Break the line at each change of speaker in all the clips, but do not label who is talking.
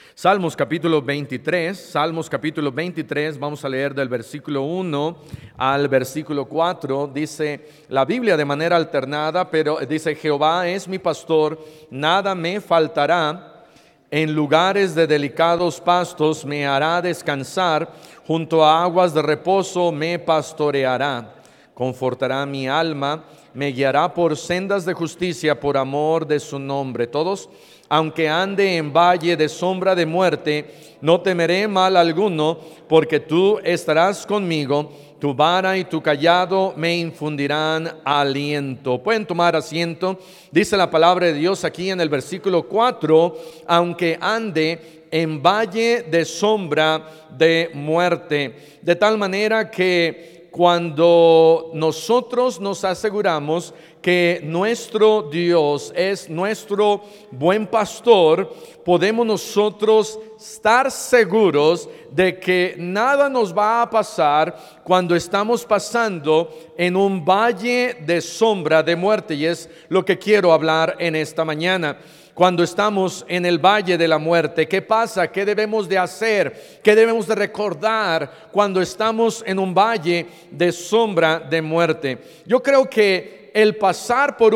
Salmos capítulo 23, vamos a leer del versículo 1 al versículo 4, dice la Biblia de manera alternada, pero dice: Jehová es mi pastor, nada me faltará, en lugares de delicados pastos me hará descansar, junto a aguas de reposo me pastoreará, confortará mi alma, me guiará por sendas de justicia por amor de su nombre. Todos: aunque ande en valle de sombra de muerte, no temeré mal alguno, porque tú estarás conmigo, tu vara y tu cayado me infundirán aliento. Pueden tomar asiento. Dice la palabra de Dios aquí en el versículo 4, aunque ande en valle de sombra de muerte. De tal manera que cuando nosotros nos aseguramos que nuestro Dios es nuestro buen pastor, podemos nosotros estar seguros de que nada nos va a pasar cuando estamos pasando en un valle de sombra de muerte. Y es lo que quiero hablar en esta mañana. Cuando estamos en el valle de la muerte, ¿qué pasa? ¿Qué debemos de hacer? ¿Qué debemos de recordar cuando estamos en un valle de sombra de muerte? Yo creo que el pasar por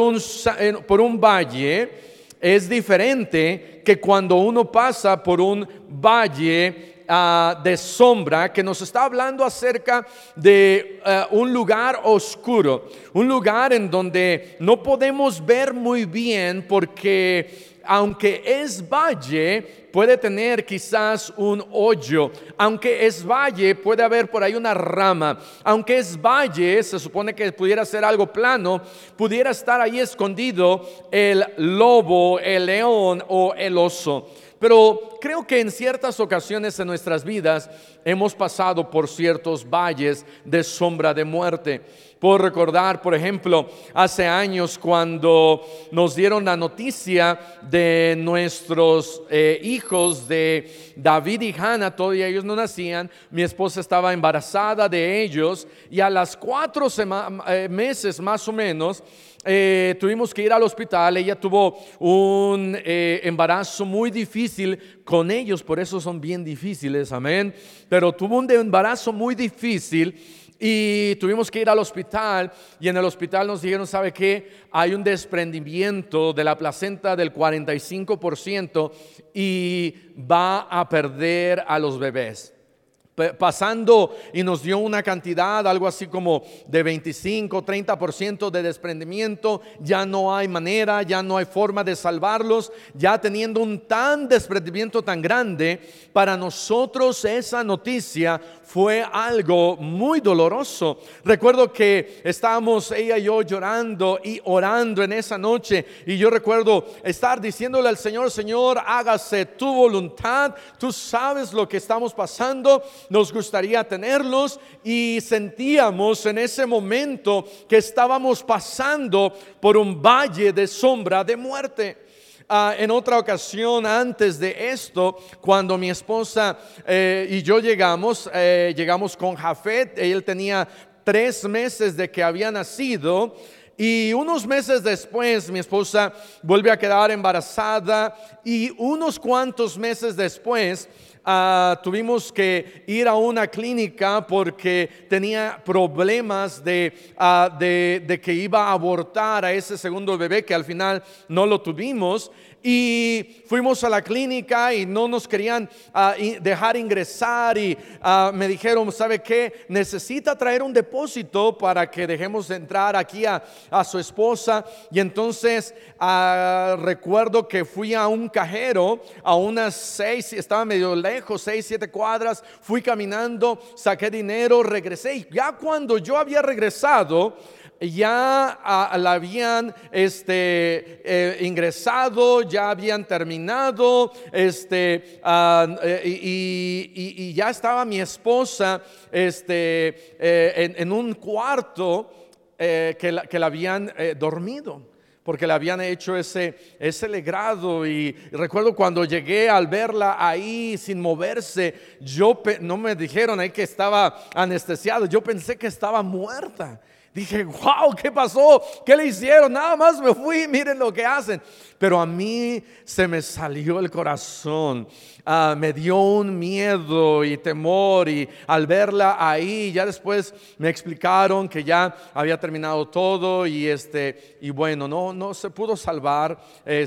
un valle es diferente que cuando uno pasa por un valle de sombra, que nos está hablando acerca de un lugar oscuro, un lugar en donde no podemos ver muy bien, porque aunque es valle, puede tener quizás un hoyo. Aunque es valle, puede haber por ahí una rama. Aunque es valle, se supone que pudiera ser algo plano, pudiera estar ahí escondido el lobo, el león o el oso. Pero creo que en ciertas ocasiones en nuestras vidas hemos pasado por ciertos valles de sombra de muerte. Puedo recordar, por ejemplo, hace años cuando nos dieron la noticia de nuestros hijos, de David y Hannah. Todavía ellos no nacían. Mi esposa estaba embarazada de ellos, y a las 4 meses más o menos tuvimos que ir al hospital. Ella tuvo un embarazo muy difícil con ellos, por eso son bien difíciles, amén. Pero tuvo un embarazo muy difícil y tuvimos que ir al hospital, y en el hospital nos dijeron: ¿sabe qué? Hay un desprendimiento de la placenta del 45% y va a perder a los bebés. Pasando, y nos dio una cantidad, algo así como de 25-30% de desprendimiento. Ya no hay manera, ya no hay forma de salvarlos. Ya teniendo un desprendimiento tan grande, para nosotros esa noticia fue algo muy doloroso. Recuerdo que estábamos ella y yo llorando y orando en esa noche, y yo recuerdo estar diciéndole al Señor: Señor, hágase tu voluntad, tú sabes lo que estamos pasando, nos gustaría tenerlos. Y sentíamos en ese momento que estábamos pasando por un valle de sombra de muerte. En otra ocasión, antes de esto, cuando mi esposa y yo llegamos con Jafet. Él tenía 3 meses de que había nacido, y unos meses después mi esposa vuelve a quedar embarazada, y unos cuantos meses después tuvimos que ir a una clínica porque tenía problemas de que iba a abortar a ese segundo bebé, que al final no lo tuvimos. Y fuimos a la clínica y no nos querían dejar ingresar, y me dijeron: ¿sabe qué? Necesita traer un depósito para que dejemos entrar aquí a su esposa. Y entonces recuerdo que fui a un cajero a unas 6, estaba medio lejos, 6-7 cuadras. Fui caminando, saqué dinero, regresé, y ya cuando yo había regresado, ya la habían ingresado, ya habían terminado, y ya estaba mi esposa en un cuarto que la habían dormido, porque le habían hecho ese legrado. Y recuerdo cuando llegué, al verla ahí sin moverse, no me dijeron ahí que estaba anestesiado, yo pensé que estaba muerta. Dije, wow, ¿qué pasó? ¿Qué le hicieron? Nada más me fui, miren lo que hacen. Pero a mí se me salió el corazón. Me dio un miedo y temor, y al verla ahí, ya después me explicaron que ya había terminado todo, y bueno, no se pudo salvar,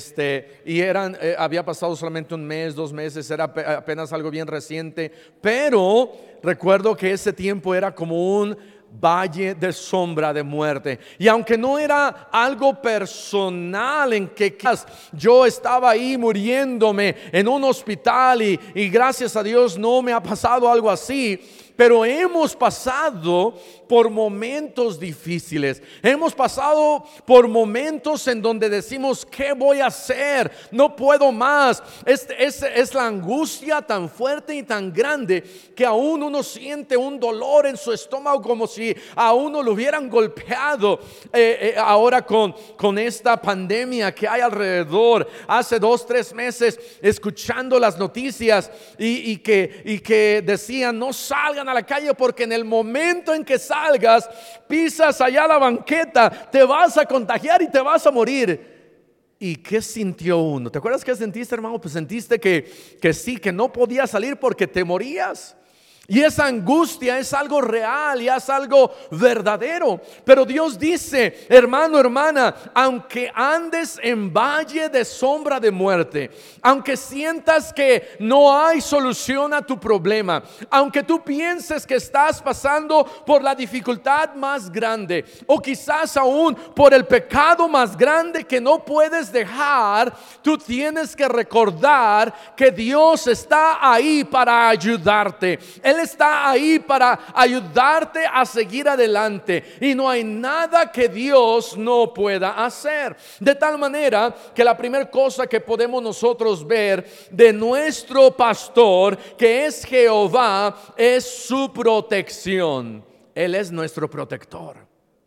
y había pasado solamente un mes, 2 meses, era apenas algo bien reciente, pero recuerdo que ese tiempo era como un valle de sombra de muerte. Y aunque no era algo personal, en que yo estaba ahí muriéndome en un hospital, y gracias a Dios no me ha pasado algo así, pero hemos pasado por momentos difíciles. Hemos pasado por momentos en donde decimos, ¿qué voy a hacer? No puedo más. Es la angustia tan fuerte y tan grande que aún uno siente un dolor en su estómago, como si a uno lo hubieran golpeado. Ahora con esta pandemia que hay alrededor, hace 2-3 meses, escuchando las noticias y que decían, no salgan a la calle, porque en el momento en que salgas, pisas allá la banqueta, te vas a contagiar y te vas a morir. ¿Y qué sintió uno? ¿Te acuerdas qué sentiste, hermano? Pues sentiste que sí, que no podías salir porque te morías. Y esa angustia es algo real y es algo verdadero. Pero Dios dice, hermano, hermana, aunque andes en valle de sombra de muerte, aunque sientas que no hay solución a tu problema, aunque tú pienses que estás pasando por la dificultad más grande, o quizás aún por el pecado más grande que no puedes dejar, tú tienes que recordar que Dios está ahí para ayudarte. Él está ahí para ayudarte a seguir adelante, y no hay nada que Dios no pueda hacer. De tal manera que la primera cosa que podemos nosotros ver de nuestro pastor, que es Jehová, es su protección. Él es nuestro protector.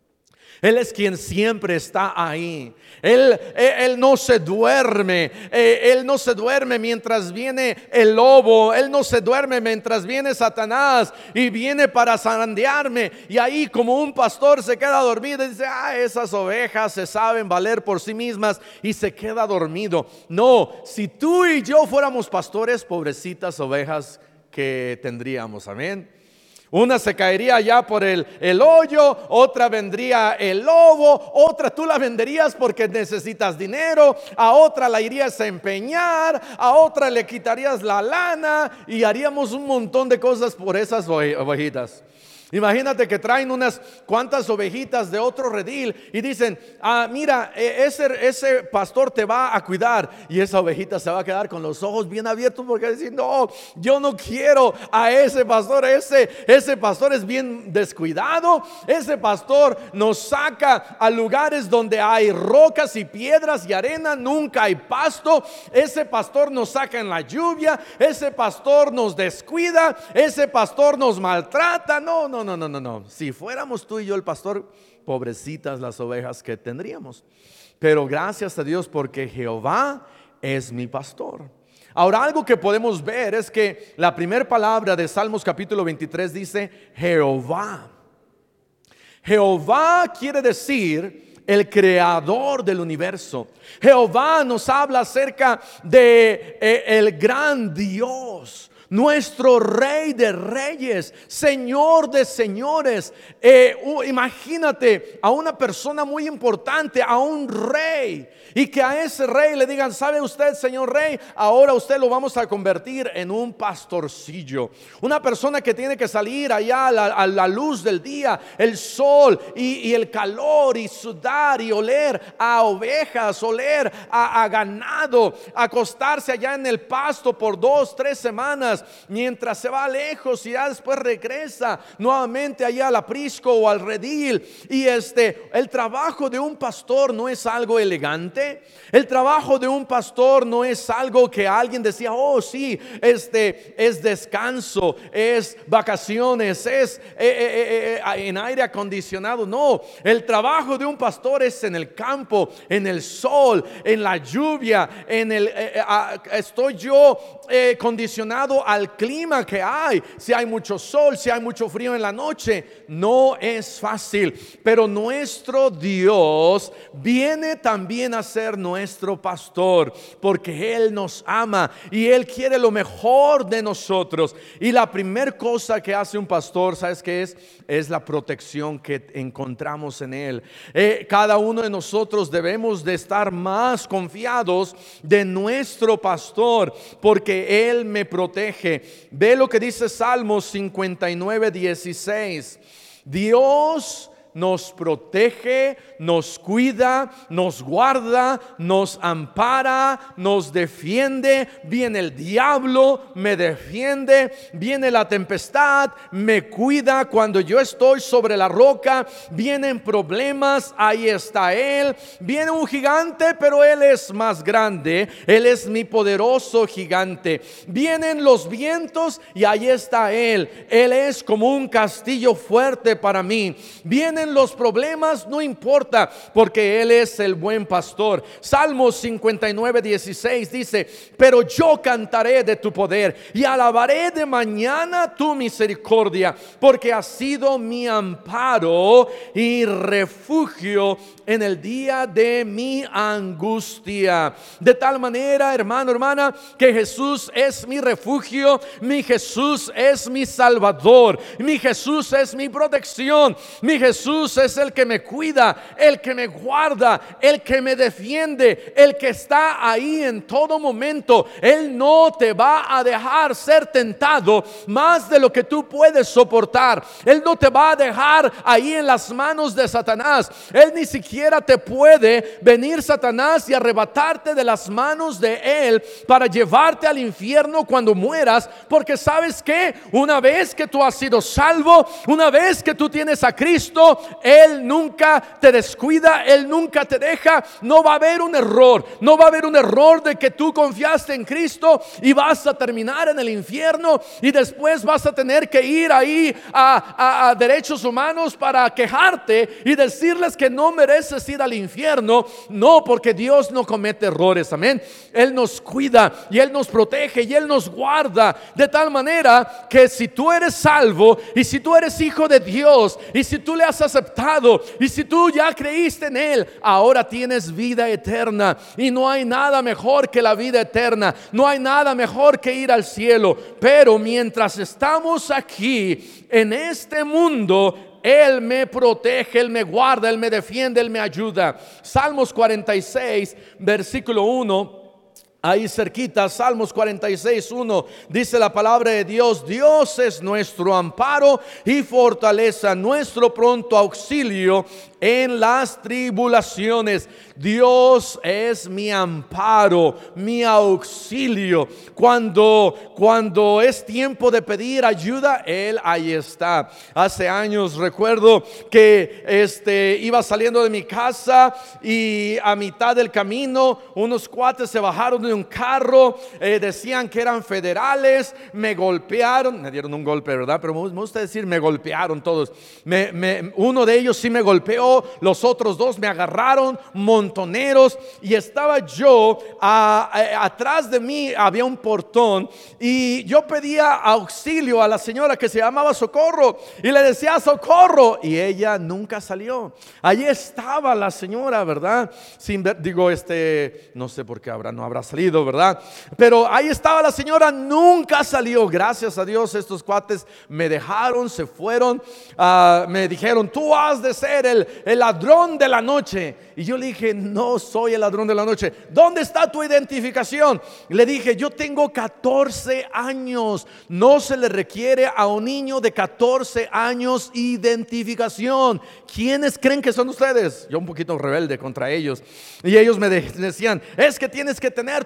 Él es quien siempre está ahí. Él no se duerme. Él no se duerme mientras viene el lobo. Él no se duerme mientras viene Satanás y viene para zarandearme. Y ahí, como un pastor, se queda dormido y dice, esas ovejas se saben valer por sí mismas, y se queda dormido. No, si tú y yo fuéramos pastores, pobrecitas ovejas que tendríamos. Amén. Una se caería allá por el hoyo, otra vendría el lobo, otra tú la venderías porque necesitas dinero, a otra la irías a empeñar, a otra le quitarías la lana, y haríamos un montón de cosas por esas ovejitas. Imagínate que traen unas cuantas ovejitas de otro redil y dicen, mira, ese pastor te va a cuidar, y esa ovejita se va a quedar con los ojos bien abiertos, porque dice, no, yo no quiero a ese pastor. Ese pastor es bien descuidado. Ese pastor nos saca a lugares donde hay rocas y piedras y arena, nunca hay pasto. Ese pastor nos saca en la lluvia. Ese pastor nos descuida. Ese pastor nos maltrata. No. Si fuéramos tú y yo el pastor, pobrecitas las ovejas que tendríamos. Pero gracias a Dios, porque Jehová es mi pastor. Ahora, algo que podemos ver es que la primera palabra de Salmos capítulo 23 dice Jehová. Jehová quiere decir el creador del universo. Jehová nos habla acerca de el gran Dios, nuestro Rey de reyes, Señor de señores. Imagínate a una persona muy importante, a un rey, y que a ese rey le digan, ¿sabe usted, señor rey? Ahora usted lo vamos a convertir en un pastorcillo. Una persona que tiene que salir allá a la luz del día, el sol y el calor, y sudar y oler a ovejas, oler a ganado, acostarse allá en el pasto por 2-3 semanas, mientras se va lejos, y ya después regresa nuevamente allá al aprisco o al redil. Y el trabajo de un pastor no es algo elegante. gigante. El trabajo de un pastor no es algo que alguien decía, oh sí, es descanso, es vacaciones, es en aire acondicionado. No, el trabajo de un pastor es en el campo, en el sol, en la lluvia, estoy yo condicionado al clima que hay. Si hay mucho sol, si hay mucho frío en la noche, no es fácil. Pero nuestro Dios viene también a ser nuestro pastor, porque Él nos ama y Él quiere lo mejor de nosotros. Y la primera cosa que hace un pastor, ¿sabes qué es? Es la protección que encontramos en Él. Cada uno de nosotros debemos de estar más confiados de nuestro pastor, porque Él me protege. Ve lo que dice Salmos 59:16. Dios nos protege, nos cuida, nos guarda, nos ampara, nos defiende. Viene el diablo, me defiende. Viene la tempestad, me cuida. Cuando yo estoy sobre la roca, vienen problemas, ahí está Él. Viene un gigante, pero Él es más grande. Él es mi poderoso gigante. Vienen los vientos y ahí está Él. Él es como un castillo fuerte para mí. Vienen los problemas, no importa, porque Él es el buen pastor. Salmos 59:16 dice: pero yo cantaré de tu poder y alabaré de mañana tu misericordia, porque has sido mi amparo y refugio en el día de mi angustia. De tal manera, hermano, hermana, que Jesús es mi refugio, mi Jesús es mi salvador, mi Jesús es mi protección, mi Jesús es el que me cuida, el que me guarda, el que me defiende, el que está ahí en todo momento. Él no te va a dejar ser tentado más de lo que tú puedes soportar. Él no te va a dejar ahí en las manos de Satanás. Él ni siquiera te puede venir Satanás y arrebatarte de las manos de Él para llevarte al infierno cuando mueras, porque sabes que una vez que tú has sido salvo, una vez que tú tienes a Cristo, Él nunca te descuida, Él nunca te deja. No va a haber un error, no va a haber un error de que tú confiaste en Cristo y vas a terminar en el infierno y después vas a tener que ir ahí a derechos humanos para quejarte y decirles que no mereces ir al infierno. No, porque Dios no comete errores, amén. Él nos cuida y Él nos protege y Él nos guarda, de tal manera que si tú eres salvo y si tú eres hijo de Dios y si tú le has aceptado y si tú ya creíste en Él, ahora tienes vida eterna. Y no hay nada mejor que la vida eterna, no hay nada mejor que ir al cielo. Pero mientras estamos aquí en este mundo, Él me protege, Él me guarda, Él me defiende, Él me ayuda. Salmos 46, versículo 1. Ahí cerquita, Salmos 46:1, dice la palabra de Dios: Dios es nuestro amparo y fortaleza, nuestro pronto auxilio en las tribulaciones. Dios es mi amparo, mi auxilio. Cuando es tiempo de pedir ayuda, Él ahí está. Hace años recuerdo que iba saliendo de mi casa y a mitad del camino unos cuates se bajaron de un carro, decían que eran federales, me golpearon, me dieron un golpe, ¿verdad? Pero me gusta decir me golpearon todos. Uno de ellos sí me golpeó, los otros dos me agarraron, montoneros, y estaba yo atrás de mí había un portón y yo pedía auxilio a la señora que se llamaba Socorro y le decía socorro y ella nunca salió. Allí estaba la señora, ¿verdad? Sin ver, no sé por qué no habrá salido, ¿verdad? Pero ahí estaba la señora, nunca salió. Gracias a Dios estos cuates me dejaron, se fueron, me dijeron: tú has de ser el ladrón de la noche. Y yo le dije: no soy el ladrón de la noche. ¿Dónde está tu identificación? Le dije: yo tengo 14 años. No se le requiere a un niño de 14 años identificación. ¿Quiénes creen que son ustedes? Yo un poquito rebelde contra ellos. Y ellos me decían: es que tienes que tener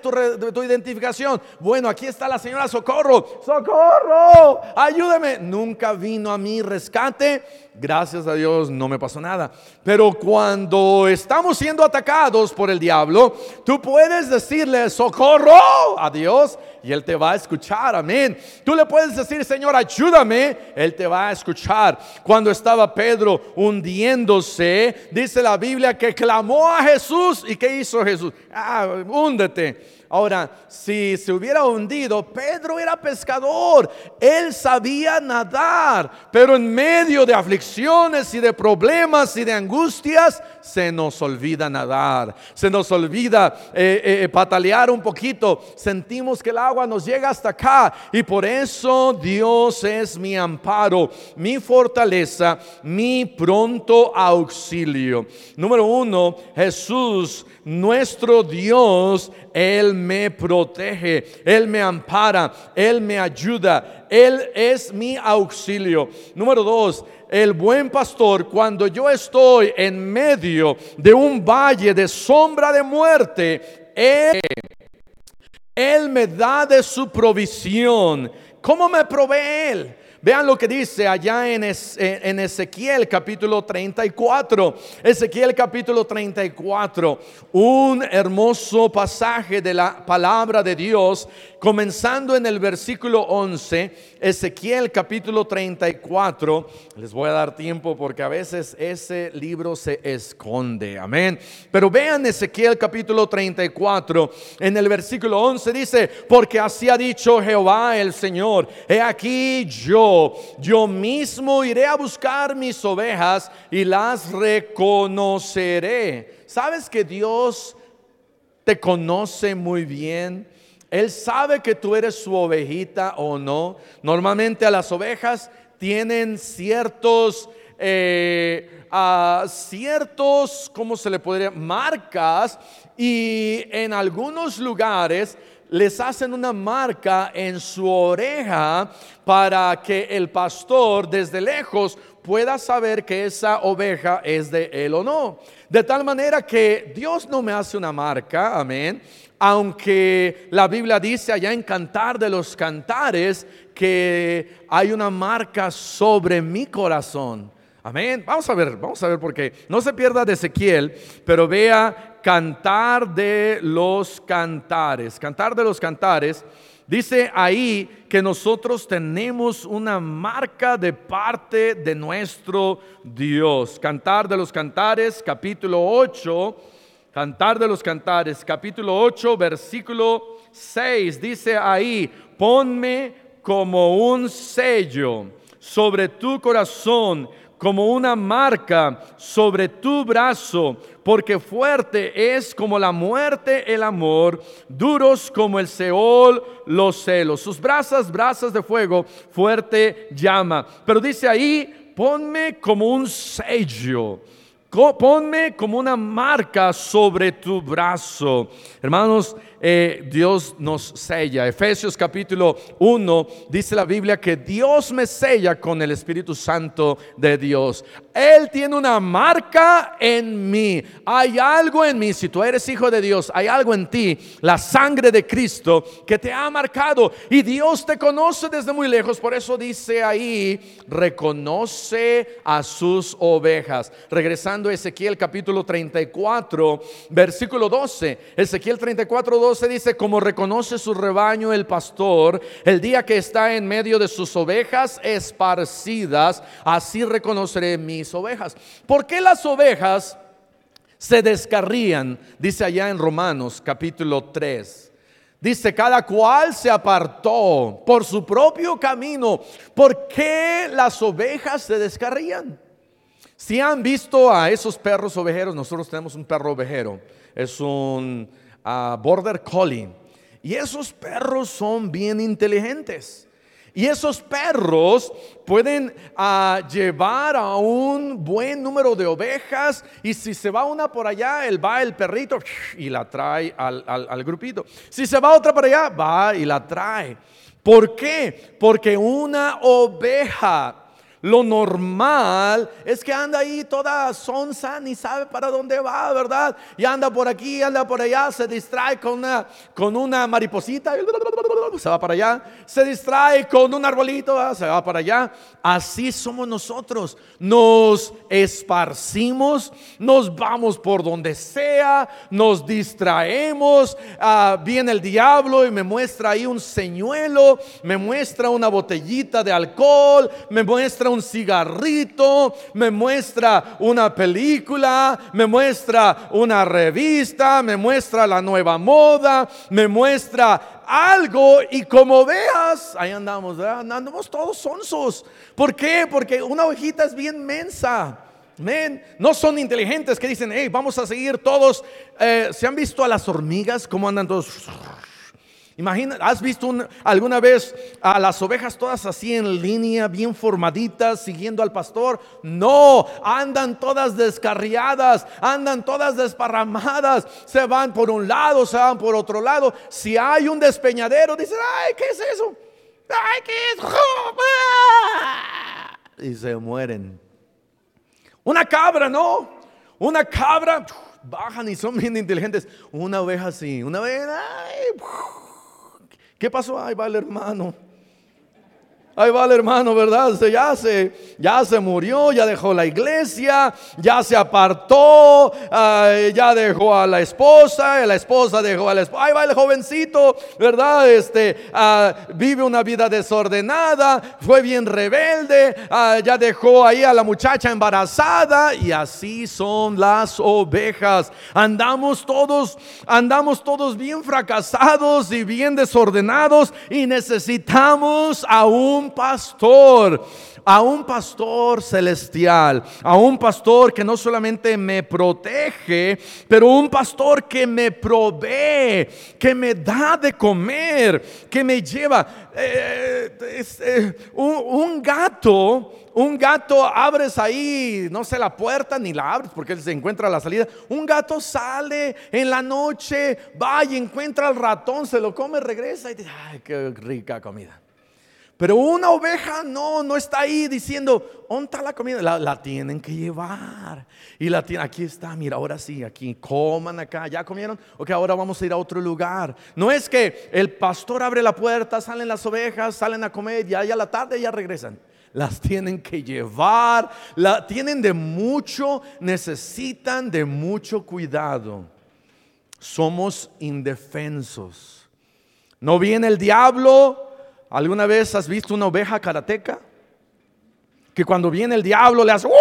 tu identificación. Bueno, aquí está la señora Socorro. ¡Socorro! ¡Ayúdame! Nunca vino a mi rescate. Gracias a Dios no me pasó nada. Pero cuando estamos siendo atacados por el diablo, tú puedes decirle socorro a Dios y Él te va a escuchar, amén. Tú le puedes decir, Señor, ayúdame, Él te va a escuchar. Cuando estaba Pedro hundiéndose, dice la Biblia que clamó a Jesús. ¿Y qué hizo Jesús? Húndete. Ahora, si se hubiera hundido, Pedro era pescador, él sabía nadar, pero en medio de aflicciones y de problemas y de angustias, se nos olvida nadar, se nos olvida patalear un poquito, sentimos que el agua nos llega hasta acá, y por eso Dios es mi amparo, mi fortaleza, mi pronto auxilio. Número 1, Jesús, nuestro Dios, Él me protege, Él me ampara, Él me ayuda, Él es mi auxilio. Número 2, el buen pastor, cuando yo estoy en medio de un valle de sombra de muerte, Él me da de su provisión. ¿Cómo me provee Él? Vean lo que dice allá en Ezequiel capítulo 34. Ezequiel capítulo 34. Un hermoso pasaje de la palabra de Dios, comenzando en el versículo 11. Ezequiel capítulo 34. Les voy a dar tiempo porque a veces ese libro se esconde. Amén. Pero vean Ezequiel capítulo 34. En el versículo 11 dice: porque así ha dicho Jehová el Señor, he aquí yo mismo iré a buscar mis ovejas y las reconoceré. ¿Sabes que Dios te conoce muy bien? Él sabe que tú eres su ovejita o no. Normalmente a las ovejas tienen ciertos, ¿cómo se le podría? Marcas, y en algunos lugares les hacen una marca en su oreja para que el pastor desde lejos pueda saber que esa oveja es de él o no. De tal manera que Dios no me hace una marca, amén. Aunque la Biblia dice allá en Cantar de los Cantares que hay una marca sobre mi corazón. Amén. Vamos a ver porque no se pierda de Ezequiel, pero vea Cantar de los Cantares. Cantar de los Cantares dice ahí que nosotros tenemos una marca de parte de nuestro Dios. Cantar de los Cantares, capítulo 8. Cantar de los Cantares, capítulo 8, versículo 6. Dice ahí: ponme como un sello sobre tu corazón, como una marca sobre tu brazo, porque fuerte es como la muerte el amor, duros como el Seol los celos. Sus brasas de fuego, fuerte llama. Pero dice ahí: ponme como un sello, ponme como una marca sobre tu brazo. Hermanos, Dios nos sella. Efesios capítulo 1 dice la Biblia que Dios me sella con el Espíritu Santo de Dios. Él tiene una marca en mí. Hay algo en mí. Si tú eres hijo de Dios, hay algo en ti, la sangre de Cristo, que te ha marcado. Y Dios te conoce desde muy lejos. Por eso dice ahí: reconoce a sus ovejas. Regresando a Ezequiel capítulo 34, versículo 12. Ezequiel 34, 12 dice: como reconoce su rebaño el pastor el día que está en medio de sus ovejas esparcidas, así reconoceré mis ovejas. ¿Por qué las ovejas se descarrían? Dice allá en Romanos capítulo 3. Dice: cada cual se apartó por su propio camino. ¿Por qué las ovejas se descarrían? Si han visto a esos perros ovejeros, nosotros tenemos un perro ovejero, es un Border Collie, y esos perros son bien inteligentes. Y esos perros pueden llevar a un buen número de ovejas, y si se va una por allá, va el perrito y la trae al grupito. Si se va otra por allá, va y la trae. ¿Por qué? Porque una oveja Lo normal es que anda ahí toda sonsa, ni sabe para dónde va, ¿verdad? Y anda por aquí, anda por allá, se distrae con una mariposita, se va para allá. Se distrae con un arbolito, se va para allá. Así somos nosotros. Nos esparcimos, nos vamos por donde sea, nos distraemos. Viene el diablo y me muestra ahí un señuelo, me muestra una botellita de alcohol, me muestra un cigarrito, me muestra una película, me muestra una revista, me muestra la nueva moda, me muestra algo, y como veas, ahí andamos, ¿verdad? Andamos todos sonsos. ¿Por qué? Porque una ovejita es bien mensa. No son inteligentes que dicen, hey, vamos a seguir todos. ¿Se han visto a las hormigas cómo andan todos? Imagina, ¿has visto alguna vez a las ovejas todas así en línea, bien formaditas, siguiendo al pastor? No, andan todas descarriadas, andan todas desparramadas, se van por un lado, se van por otro lado. Si hay un despeñadero, dicen, ay, ¿qué es eso? Ay, ¿qué es? Y se mueren. Una cabra, ¿no? Una cabra, bajan y son bien inteligentes. Una oveja así, una oveja, ay, ¿qué pasó? Ahí va el hermano. Ahí va el hermano, ¿verdad? Ya se murió, ya dejó la iglesia, ya se apartó, ya dejó a la esposa dejó a la esposa. Ahí va el jovencito, ¿verdad? Vive una vida desordenada, fue bien rebelde, ya dejó ahí a la muchacha embarazada. Y así son las ovejas. Andamos todos bien fracasados y bien desordenados, y necesitamos a un pastor celestial, a un pastor que no solamente me protege, pero un pastor que me provee, que me da de comer, que me lleva. Un gato abres ahí, no sé, la puerta, ni la abres porque él se encuentra a la salida. Un gato sale en la noche, va y encuentra al ratón, se lo come, regresa y dice, ay, qué rica comida. Pero una oveja no está ahí diciendo, ¿dónde está la comida? La tienen que llevar. Y aquí está, mira, ahora sí, aquí, coman acá. ¿Ya comieron? Ok, ahora vamos a ir a otro lugar. No es que el pastor abre la puerta, salen las ovejas, salen a comer, ya a la tarde ya regresan. Las tienen que llevar, necesitan de mucho cuidado. Somos indefensos. No viene el diablo. ¿Alguna vez has visto una oveja karateca? Que cuando viene el diablo le hace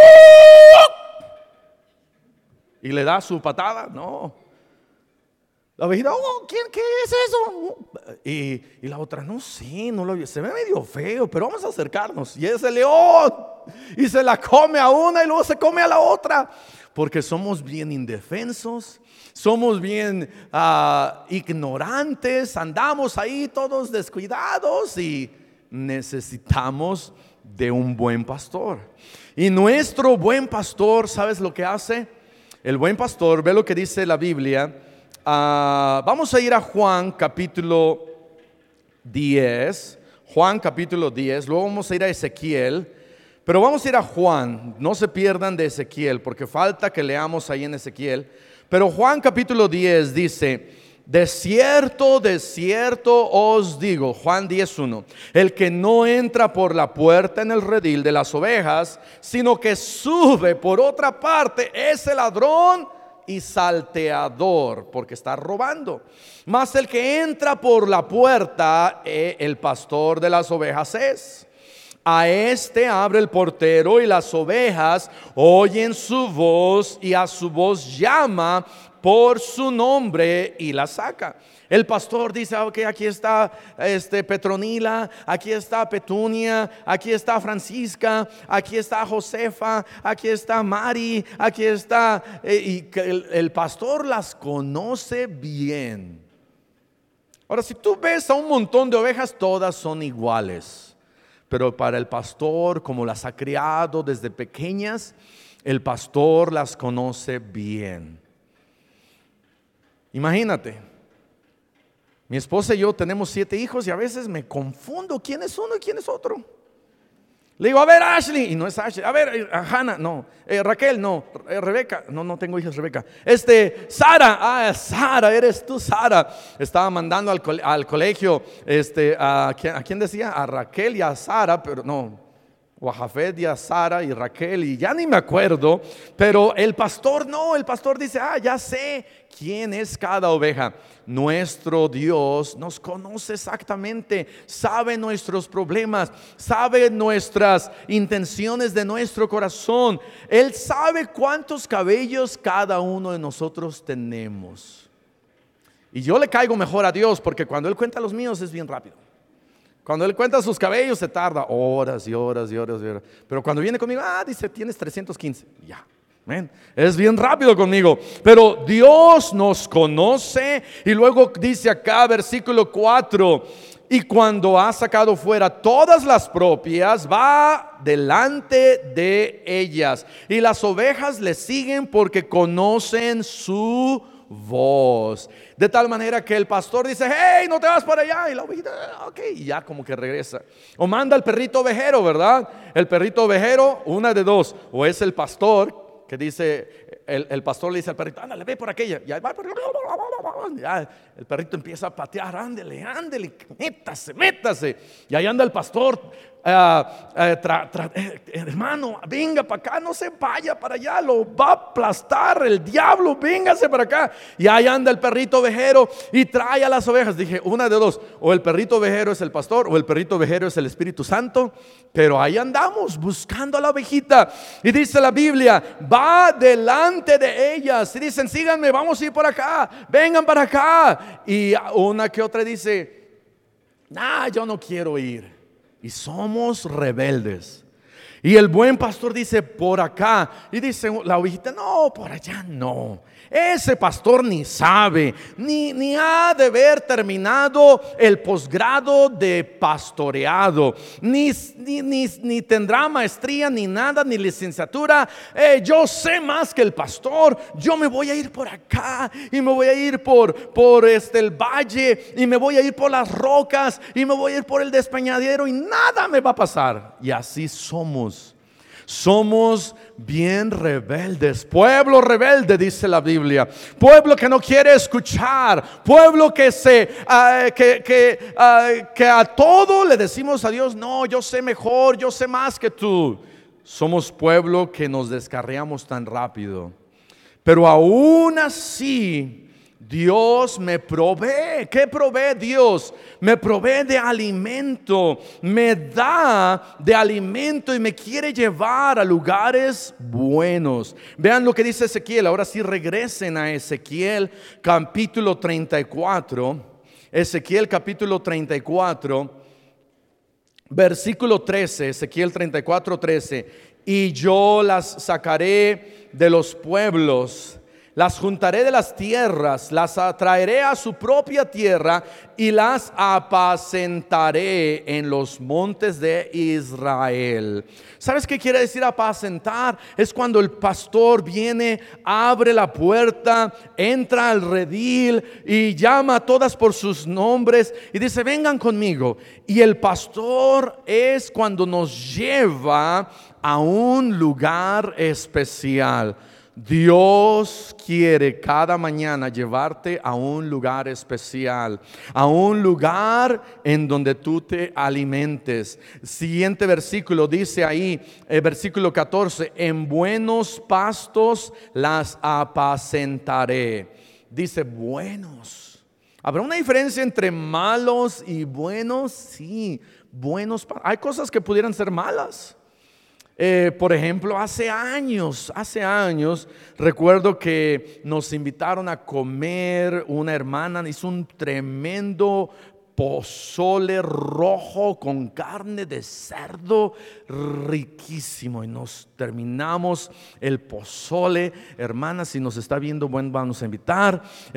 y le da su patada. No. La ovejita, ¿qué es eso? Y la otra, no sé, no lo vi, se ve medio feo, pero vamos a acercarnos. Y ese león, y se la come a una y luego se come a la otra. Porque somos bien indefensos, somos bien ignorantes, andamos ahí todos descuidados, y necesitamos de un buen pastor. Y nuestro buen pastor, ¿sabes lo que hace? El buen pastor, ve lo que dice la Biblia. Vamos a ir a Juan capítulo 10. Juan capítulo 10, luego vamos a ir a Ezequiel. Pero vamos a ir a Juan, no se pierdan de Ezequiel, porque falta que leamos ahí en Ezequiel. Pero Juan capítulo 10 dice, de cierto os digo, Juan 10:1, el que no entra por la puerta en el redil de las ovejas, sino que sube por otra parte, es el ladrón y salteador, porque está robando. Mas el que entra por la puerta, el pastor de las ovejas es. A este abre el portero, y las ovejas oyen su voz, y a su voz llama por su nombre y la saca. El pastor dice, ok, aquí está Petronila, aquí está Petunia, aquí está Francisca, aquí está Josefa, aquí está Mari, aquí está, y el pastor las conoce bien. Ahora, si tú ves a un montón de ovejas, todas son iguales. Pero para el pastor, como las ha criado desde pequeñas, el pastor las conoce bien. Imagínate, mi esposa y yo tenemos 7 hijos, y a veces me confundo quién es uno y quién es otro. Le digo, a ver, Ashley, y no es Ashley. A ver, Hannah, no. Raquel, no. Rebeca, no tengo hijas, Rebeca. Sara, Sara, eres tú, Sara. Estaba mandando al colegio, ¿a quién decía? A Raquel y a Sara, pero no. O a Jafet y a Sara y Raquel, y ya ni me acuerdo. Pero el pastor dice, ya sé quién es cada oveja. Nuestro Dios nos conoce exactamente, sabe nuestros problemas, sabe nuestras intenciones de nuestro corazón. Él sabe cuántos cabellos cada uno de nosotros tenemos. Y yo le caigo mejor a Dios, porque cuando Él cuenta los míos es bien rápido. Cuando Él cuenta sus cabellos se tarda horas y horas y horas y horas. Pero cuando viene conmigo, dice, tienes 315. Ya. Es bien rápido conmigo. Pero Dios nos conoce. Y luego dice acá, versículo 4: y cuando ha sacado fuera todas las propias, va delante de ellas, y las ovejas le siguen porque conocen su voz. De tal manera que el pastor dice, hey, no te vas para allá, y la ovejita, ok, y ya como que regresa. O manda al perrito ovejero, ¿verdad? El perrito ovejero, una de dos: o es el pastor que dice, el pastor le dice al perrito, ándale, ve por aquella. Y ahí va, ya, el perrito empieza a patear, ándele, métase. Y ahí anda el pastor, hermano, venga para acá, no se vaya para allá, lo va a aplastar el diablo, véngase para acá. Y ahí anda el perrito ovejero y trae a las ovejas. Dije, una de dos: o el perrito ovejero es el pastor, o el perrito ovejero es el Espíritu Santo. Pero ahí andamos buscando a la ovejita. Y dice la Biblia, va delante de ellas. Y dicen, síganme, vamos a ir por acá, vengan para acá. Y una que otra dice, yo no quiero ir. Y somos rebeldes. Y el buen pastor dice, por acá. Y dice la ovejita, no, por allá no. Ese pastor ni sabe, ni ha de haber terminado el posgrado de pastoreado, ni tendrá maestría, ni nada, ni licenciatura. Yo sé más que el pastor. Yo me voy a ir por acá, y me voy a ir por el valle, y me voy a ir por las rocas, y me voy a ir por el despeñadero, y nada me va a pasar. Y así somos. Somos bien rebeldes, pueblo rebelde, dice la Biblia, pueblo que no quiere escuchar, pueblo que a todo le decimos a Dios, no, yo sé mejor, yo sé más que tú. Somos pueblo que nos descarriamos tan rápido, pero aún así Dios me provee. ¿Qué provee Dios? Me provee de alimento, me da de alimento y me quiere llevar a lugares buenos. Vean lo que dice Ezequiel. Ahora sí regresen a Ezequiel capítulo 34. Ezequiel capítulo 34, versículo 13. Ezequiel 34, 13. Y yo las sacaré de los pueblos, las juntaré de las tierras, las atraeré a su propia tierra y las apacentaré en los montes de Israel. ¿Sabes qué quiere decir apacentar? Es cuando el pastor viene, abre la puerta, entra al redil y llama a todas por sus nombres y dice, vengan conmigo. Y el pastor es cuando nos lleva a un lugar especial. Dios quiere cada mañana llevarte a un lugar especial, a un lugar en donde tú te alimentes. Siguiente versículo dice ahí, versículo 14: en buenos pastos las apacentaré. Dice buenos. ¿Habrá una diferencia entre malos y buenos? Sí, buenos. Hay cosas que pudieran ser malas. Por ejemplo, hace años recuerdo que nos invitaron a comer. Una hermana hizo un tremendo pozole rojo con carne de cerdo riquísimo, y nos terminamos el pozole. Hermana, si nos está viendo, bueno, vamos a invitar.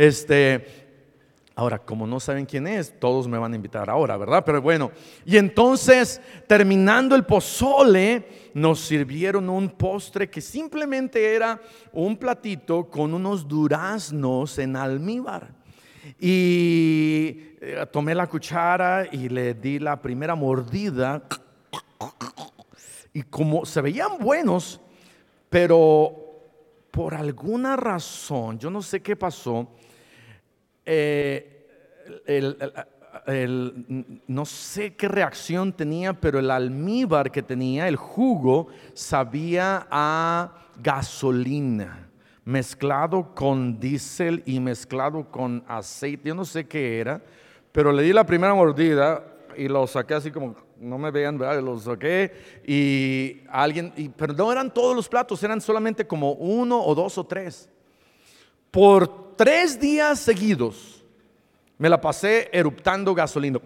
Ahora, como no saben quién es, todos me van a invitar ahora, ¿verdad? Pero bueno, y entonces, terminando el pozole, nos sirvieron un postre que simplemente era un platito con unos duraznos en almíbar. Y tomé la cuchara y le di la primera mordida. y como se veían buenos, pero por alguna razón, yo no sé qué pasó, el- no sé qué reacción tenía, pero el almíbar que tenía, el jugo, sabía a gasolina, mezclado con diésel y mezclado con aceite. Yo no sé qué era, pero le di la primera mordida y lo saqué así como, no me vean, ¿verdad? Lo saqué pero no eran todos los platos, eran solamente como uno o dos o tres. Por 3 días seguidos me la pasé eruptando gasolina.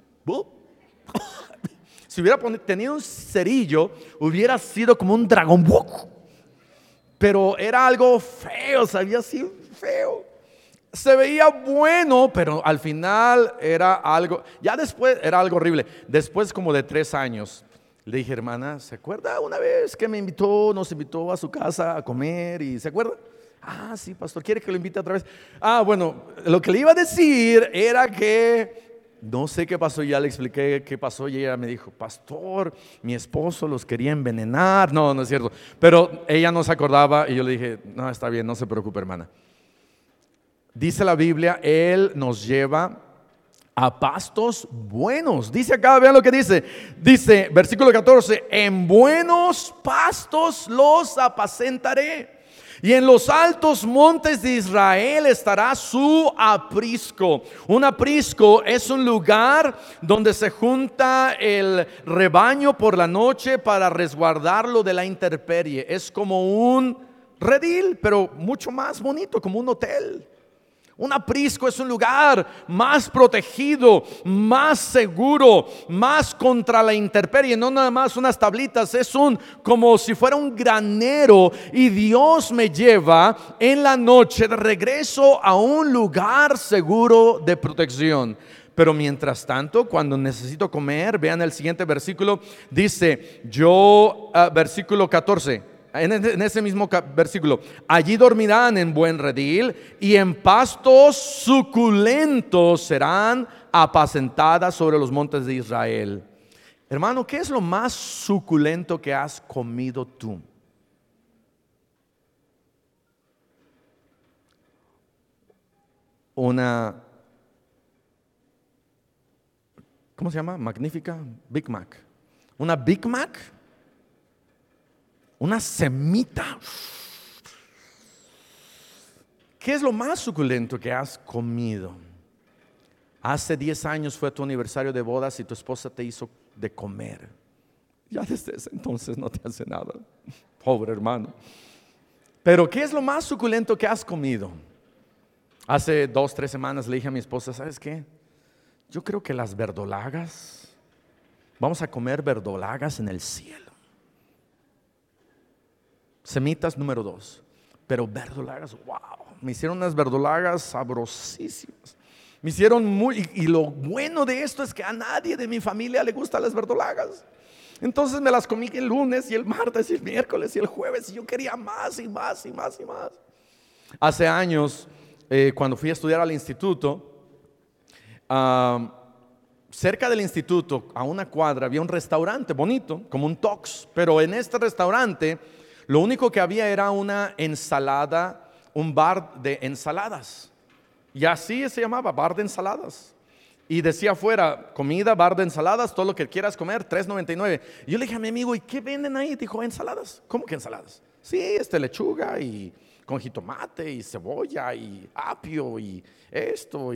Si hubiera tenido un cerillo, hubiera sido como un dragón. Pero era algo feo, sabía así feo. Se veía bueno, pero al final era algo, ya después era algo horrible. Después como de 3 años, le dije, hermana, ¿se acuerda una vez que nos invitó a su casa a comer? ¿Y se acuerda? Ah, sí, pastor, ¿quiere que lo invite otra vez? Ah, bueno, lo que le iba a decir era que no sé qué pasó, ya le expliqué qué pasó y ella me dijo, pastor, mi esposo los quería envenenar. No, no es cierto, pero ella no se acordaba y yo le dije, no, está bien, no se preocupe, hermana. Dice la Biblia, Él nos lleva a pastos buenos. Dice acá, vean lo que dice. Dice, versículo 14, en buenos pastos los apacentaré. Y en los altos montes de Israel estará su aprisco. Un aprisco es un lugar donde se junta el rebaño por la noche para resguardarlo de la intemperie. Es como un redil, pero mucho más bonito, como un hotel. Un aprisco es un lugar más protegido, más seguro, más contra la intemperie. No nada más unas tablitas, es como si fuera un granero. Y Dios me lleva en la noche de regreso a un lugar seguro de protección. Pero mientras tanto, cuando necesito comer, vean el siguiente versículo, dice, versículo 14. En ese mismo versículo, allí dormirán en buen redil y en pastos suculentos serán apacentadas sobre los montes de Israel. Hermano, ¿qué es lo más suculento que has comido tú? ¿Cómo se llama? Magnífica Big Mac. Una Big Mac. Una semita. ¿Qué es lo más suculento que has comido? Hace 10 años fue tu aniversario de bodas y tu esposa te hizo de comer. Ya desde ese entonces no te hace nada. Pobre hermano. Pero ¿qué es lo más suculento que has comido? Hace 2, 3 semanas le dije a mi esposa, ¿sabes qué? Yo creo que las verdolagas, vamos a comer verdolagas en el cielo. Semitas número 2. Pero verdolagas, wow. Me hicieron unas verdolagas sabrosísimas. Me hicieron y lo bueno de esto es que a nadie de mi familia le gustan las verdolagas. Entonces me las comí el lunes y el martes y el miércoles y el jueves. Y yo quería más y más y más y más. Hace años, cuando fui a estudiar al instituto, cerca del instituto, a una cuadra, había un restaurante bonito, como un Tox. Pero en este restaurante, lo único que había era una ensalada, un bar de ensaladas. Y así se llamaba, bar de ensaladas. Y decía afuera, comida, bar de ensaladas, todo lo que quieras comer, $3.99. Y yo le dije a mi amigo, ¿y qué venden ahí? Dijo, ensaladas. ¿Cómo que ensaladas? Sí, lechuga y con jitomate y cebolla y apio y esto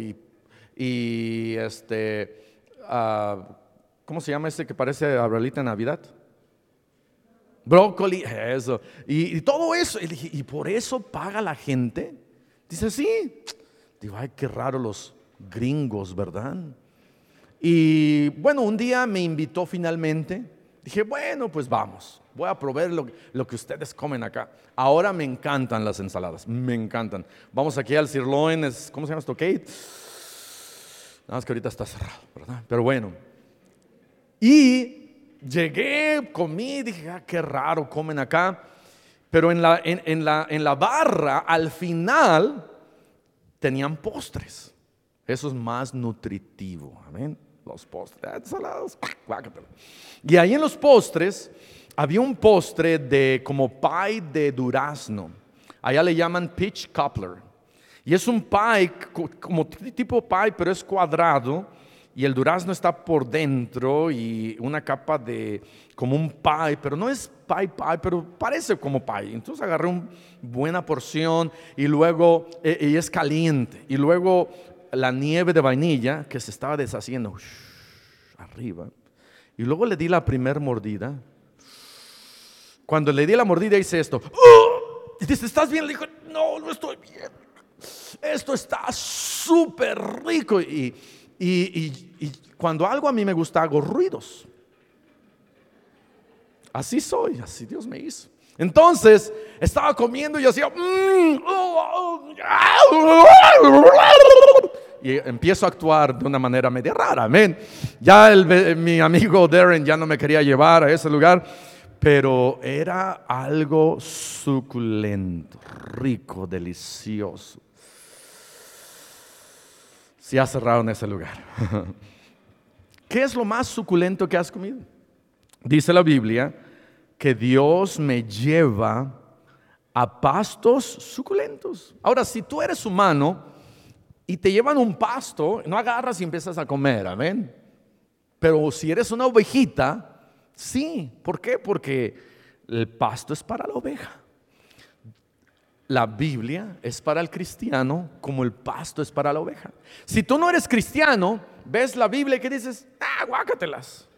¿cómo se llama ese que parece arbolito en Navidad? Brócoli, eso. Y todo eso. Y dije, ¿y por eso paga la gente? Dice, sí. Digo, ay, qué raro los gringos, ¿verdad? Y bueno, un día me invitó finalmente. Dije, bueno, pues vamos. Voy a probar lo que ustedes comen acá. Ahora me encantan las ensaladas, me encantan. Vamos aquí al sirloin, ¿cómo se llama esto? Kate. Nada más que ahorita está cerrado, ¿verdad? Pero bueno. Y llegué, comí, dije, qué raro comen acá. Pero en la barra, al final, tenían postres. Eso es más nutritivo. Amén. Los postres, ensaladas. Y ahí en los postres había un postre de como pie de durazno. Allá le llaman peach cobbler. Y es un pie como tipo pie, pero es cuadrado. Y el durazno está por dentro y una capa de como un pie, pero no es pie, pero parece como pie. Entonces agarré una buena porción y luego, y es caliente. Y luego la nieve de vainilla que se estaba deshaciendo arriba. Y luego le di la primer mordida. Cuando le di la mordida hice esto. ¡Oh! Y dice, ¿estás bien? Le dijo, no estoy bien. Esto está súper rico. Y cuando algo a mí me gusta, hago ruidos. Así soy, así Dios me hizo. Entonces, estaba comiendo y hacía y empiezo a actuar de una manera media rara, amén. Ya mi amigo Darren ya no me quería llevar a ese lugar, pero era algo suculento, rico, delicioso. Se ha cerrado en ese lugar. ¿Qué es lo más suculento que has comido? Dice la Biblia que Dios me lleva a pastos suculentos. Ahora, si tú eres humano y te llevan un pasto, no agarras y empiezas a comer, amén. Pero si eres una ovejita, sí. ¿Por qué? Porque el pasto es para la oveja. La Biblia es para el cristiano como el pasto es para la oveja. Si tú no eres cristiano, ves la Biblia y que dices, guácatelas,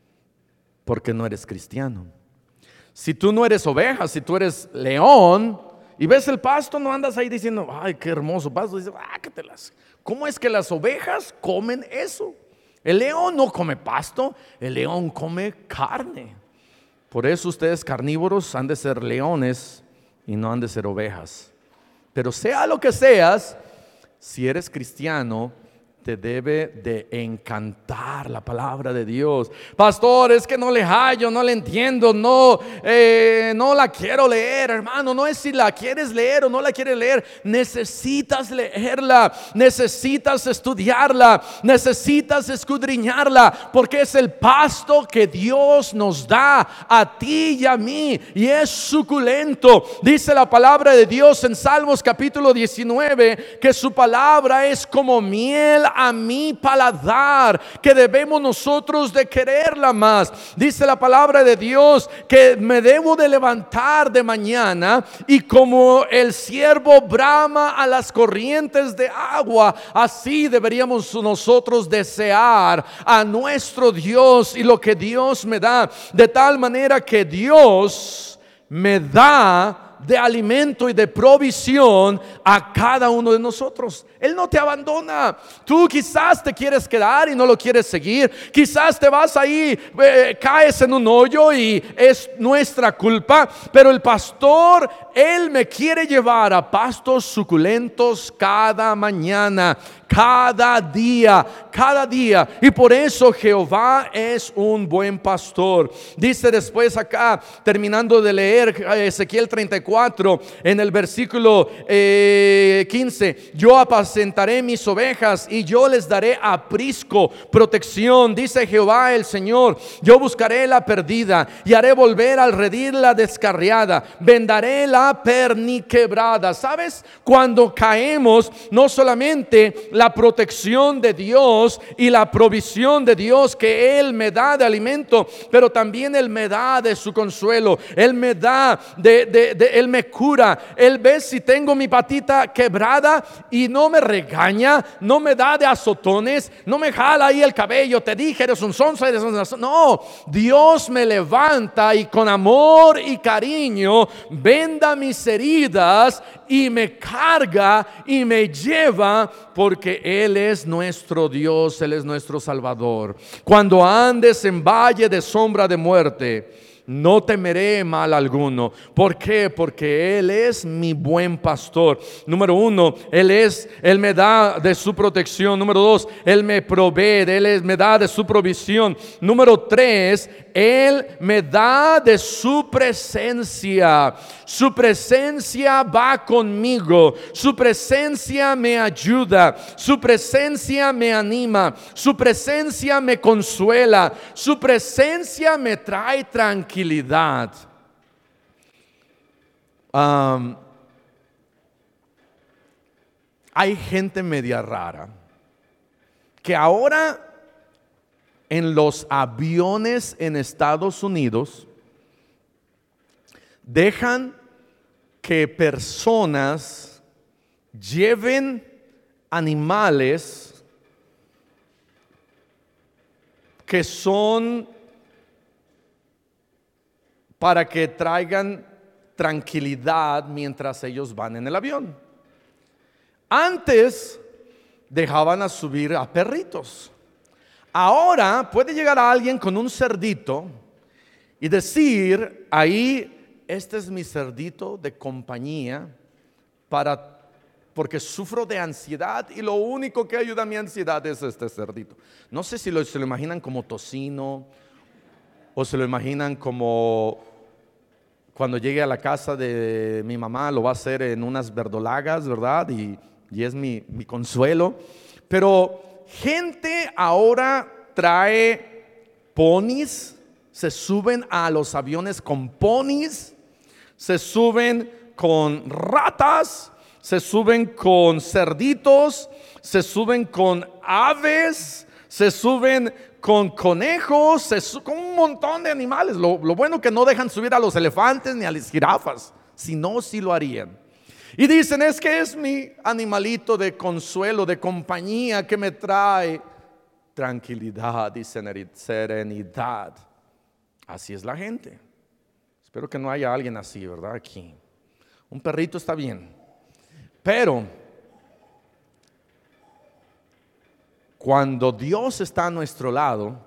porque no eres cristiano. Si tú no eres oveja, si tú eres león y ves el pasto, no andas ahí diciendo, ay, qué hermoso pasto. Dices, guácatelas. ¿Cómo es que las ovejas comen eso? El león no come pasto, el león come carne. Por eso ustedes carnívoros han de ser leones y no han de ser ovejas. Pero sea lo que seas, si eres cristiano, te debe de encantar la palabra de Dios. Pastor, es que no le hallo, no le entiendo, no la quiero leer, hermano. No es si la quieres leer o no la quieres leer. Necesitas leerla, necesitas estudiarla, necesitas escudriñarla, porque es el pasto que Dios nos da a ti y a mí, y es suculento. Dice la palabra de Dios en Salmos capítulo 19 que su palabra es como miel a mi paladar, que debemos nosotros de quererla más. Dice la palabra de Dios que me debo de levantar de mañana y como el ciervo brama a las corrientes de agua, así deberíamos nosotros desear a nuestro Dios y lo que Dios me da, de tal manera que Dios me da de alimento y de provisión a cada uno de nosotros. Él no te abandona. Tú quizás te quieres quedar y no lo quieres seguir. Quizás te vas ahí, caes en un hoyo y es nuestra culpa. Pero el pastor, él me quiere llevar a pastos suculentos cada mañana, cada día. Y por eso Jehová es un buen pastor. Dice después acá, terminando de leer Ezequiel 34, en el versículo 15: yo apacentaré mis ovejas y yo les daré aprisco, protección, dice Jehová el Señor. Yo buscaré la perdida y haré volver al redil la descarriada, vendaré la perniquebrada. ¿Sabes? Cuando caemos, no solamente la protección de Dios y la provisión de Dios que Él me da de alimento, pero también Él me da de su consuelo. Él me da Él me cura. Él ve si tengo mi patita quebrada y no me regaña, no me da de azotones, no me jala ahí el cabello, te dije eres un sonso, no, Dios me levanta y con amor y cariño venda mis heridas y me carga y me lleva, porque Él es nuestro Dios, Él es nuestro Salvador. Cuando andes en valle de sombra de muerte, no temeré mal alguno. ¿Por qué? Porque Él es mi buen pastor. Número uno, Él me da de su protección. Número dos, Él me provee, me da de su provisión. Número tres, Él me da de su presencia. Su presencia va conmigo. Su presencia me ayuda. Su presencia me anima. Su presencia me consuela. Su presencia me trae tranquilidad. tranquilidad. Hay gente media rara que ahora en los aviones en Estados Unidos dejan que personas lleven animales que son para que traigan tranquilidad mientras ellos van en el avión. Antes dejaban a subir a perritos. Ahora puede llegar a alguien con un cerdito y decir ahí: este es mi cerdito de compañía porque sufro de ansiedad y lo único que ayuda a mi ansiedad es este cerdito. No sé si se lo imaginan como tocino o se lo imaginan como cuando llegue a la casa de mi mamá, lo va a hacer en unas verdolagas, ¿verdad? Y es mi consuelo. Pero gente ahora trae ponis, se suben a los aviones con ponis, se suben con ratas, se suben con cerditos, se suben con aves, se suben con conejos, con un montón de animales. Lo bueno que no dejan subir a los elefantes ni a las jirafas, si no, sí lo harían. Y dicen: es que es mi animalito de consuelo, de compañía, que me trae tranquilidad y serenidad. Así es la gente. Espero que no haya alguien así, ¿verdad? Aquí. Un perrito está bien. Pero cuando Dios está a nuestro lado,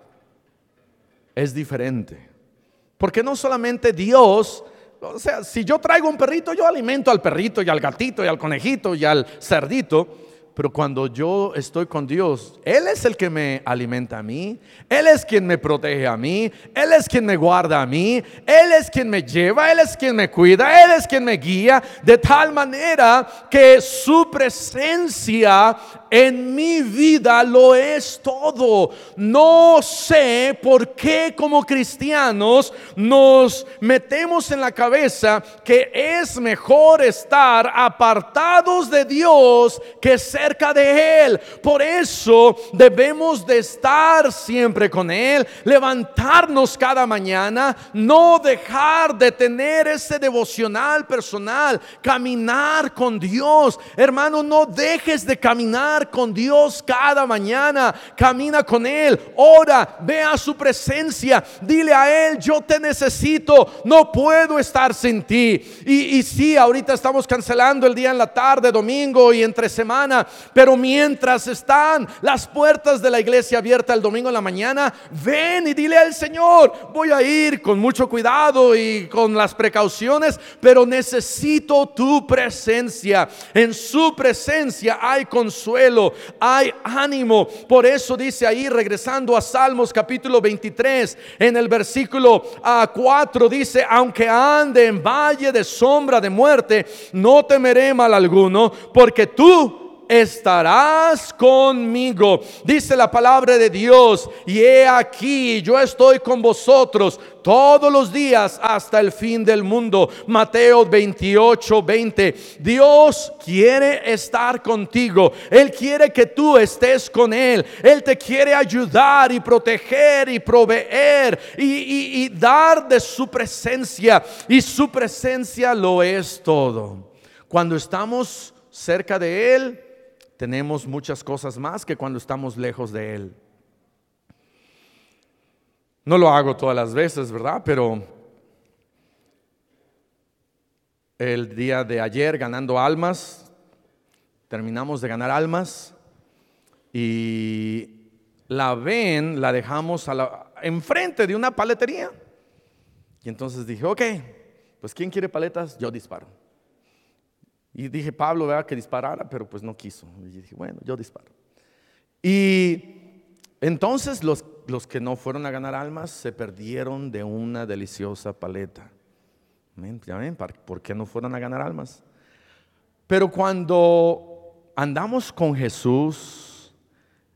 es diferente. Porque no solamente Dios, o sea, si yo traigo un perrito, yo alimento al perrito y al gatito y al conejito y al cerdito. Pero cuando yo estoy con Dios, Él es el que me alimenta a mí, Él es quien me protege a mí, Él es quien me guarda a mí, Él es quien me lleva, Él es quien me cuida, Él es quien me guía, de tal manera que su presencia en mi vida lo es todo. No sé por qué como cristianos nos metemos en la cabeza que es mejor estar apartados de Dios que cerca de Él. Por eso debemos de estar siempre con Él, levantarnos cada mañana, no dejar de tener ese devocional personal, caminar con Dios. Hermano, no dejes de caminar con Dios cada mañana. Camina con Él, ora, ve a su presencia, dile a Él: yo te necesito, no puedo estar sin ti. Y sí, ahorita estamos cancelando el día en la tarde, domingo y entre semana, pero mientras están las puertas de la iglesia abiertas el domingo en la mañana, ven y dile al Señor: voy a ir con mucho cuidado y con las precauciones, pero necesito tu presencia. En su presencia hay consuelo, hay ánimo. Por eso dice ahí, regresando a Salmos capítulo 23, en el versículo 4, dice: aunque ande en valle de sombra de muerte, no temeré mal alguno, porque tú estarás conmigo. Dice la palabra de Dios: y he aquí, yo estoy con vosotros todos los días hasta el fin del mundo. Mateo 28:20. Dios quiere estar contigo. Él quiere que tú estés con Él. Él te quiere ayudar y proteger y proveer y dar de su presencia. Y su presencia lo es todo. Cuando estamos cerca de Él, tenemos muchas cosas más que cuando estamos lejos de Él. No lo hago todas las veces, ¿verdad? Pero el día de ayer, ganando almas, terminamos de ganar almas y la ven, la dejamos enfrente de una paletería. Y entonces dije: ok, pues ¿quién quiere paletas? Yo disparo. Y dije: Pablo, ¿verdad?, que disparara, pero pues no quiso. Y dije: bueno, yo disparo. Y entonces los que no fueron a ganar almas se perdieron de una deliciosa paleta. ¿Ya ven? ¿Por qué no fueron a ganar almas? Pero cuando andamos con Jesús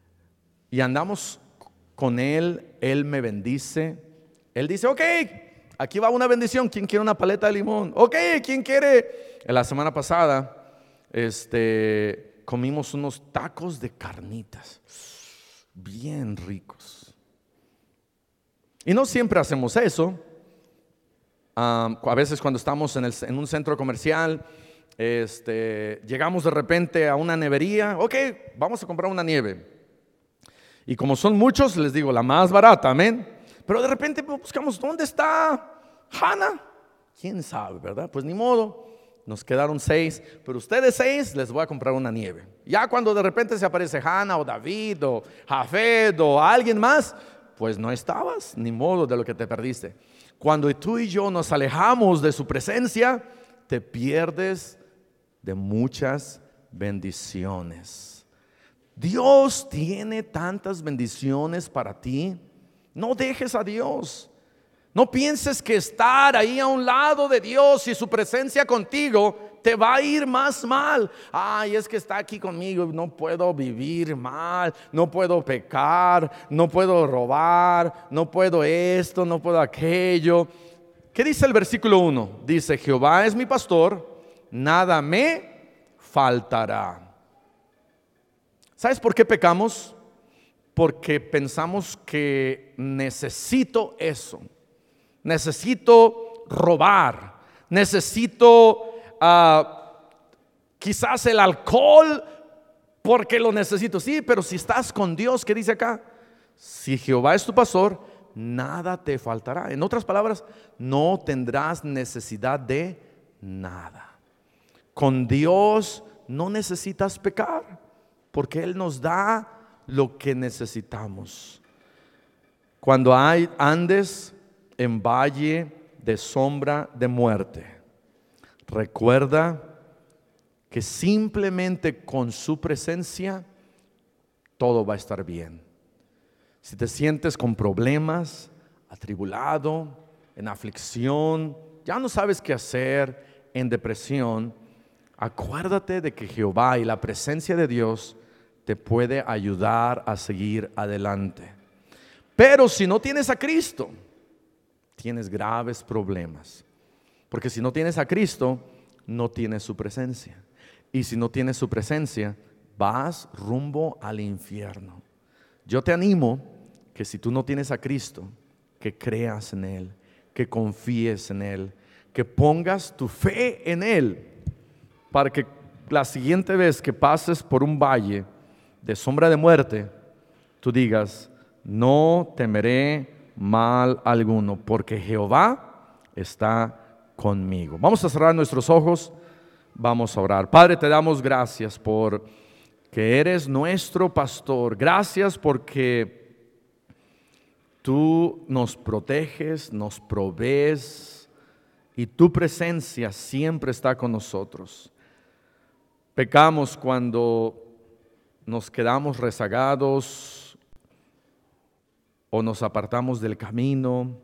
y andamos con Él, Él me bendice. Él dice: ok, aquí va una bendición. ¿Quién quiere una paleta de limón? Ok, ¿quién quiere? La semana pasada, comimos unos tacos de carnitas, bien ricos. Y no siempre hacemos eso. A veces cuando estamos en un centro comercial, llegamos de repente a una nevería. Ok, vamos a comprar una nieve. Y como son muchos, les digo, la más barata, amén. Pero de repente buscamos, ¿dónde está Hannah? ¿Quién sabe, verdad? Pues ni modo, nos quedaron 6, pero ustedes 6 les voy a comprar una nieve. Ya cuando de repente se aparece Hannah o David o Jafet o alguien más, pues no estabas, ni modo, de lo que te perdiste. Cuando tú y yo nos alejamos de su presencia, te pierdes de muchas bendiciones. Dios tiene tantas bendiciones para ti. No dejes a Dios. No pienses que estar ahí a un lado de Dios y su presencia contigo te va a ir más mal. Ay, es que está aquí conmigo, no puedo vivir mal, no puedo pecar, no puedo robar, no puedo esto, no puedo aquello. ¿Qué dice el versículo 1? Dice, Jehová es mi pastor, nada me faltará. ¿Sabes por qué pecamos? Porque pensamos que necesito eso. Necesito robar, necesito quizás el alcohol porque lo necesito. Sí, pero si estás con Dios, ¿qué dice acá? Si Jehová es tu pastor, nada te faltará. En otras palabras, no tendrás necesidad de nada. Con Dios no necesitas pecar, porque Él nos da lo que necesitamos. Cuando andes en valle de sombra de muerte, recuerda que simplemente con su presencia todo va a estar bien. Si te sientes con problemas, atribulado, en aflicción, ya no sabes qué hacer, en depresión, acuérdate de que Jehová y la presencia de Dios te puede ayudar a seguir adelante. Pero si no tienes a Cristo, tienes graves problemas. Porque si no tienes a Cristo, no tienes su presencia. Y si no tienes su presencia, vas rumbo al infierno. Yo te animo que si tú no tienes a Cristo, que creas en Él, que confíes en Él, que pongas tu fe en Él, para que la siguiente vez que pases por un valle de sombra de muerte, tú digas, no temeré mal alguno, porque Jehová está conmigo. Vamos a cerrar nuestros ojos, vamos a orar. Padre, te damos gracias por que eres nuestro pastor. Gracias porque tú nos proteges, nos provees y tu presencia siempre está con nosotros. Pecamos cuando nos quedamos rezagados o nos apartamos del camino,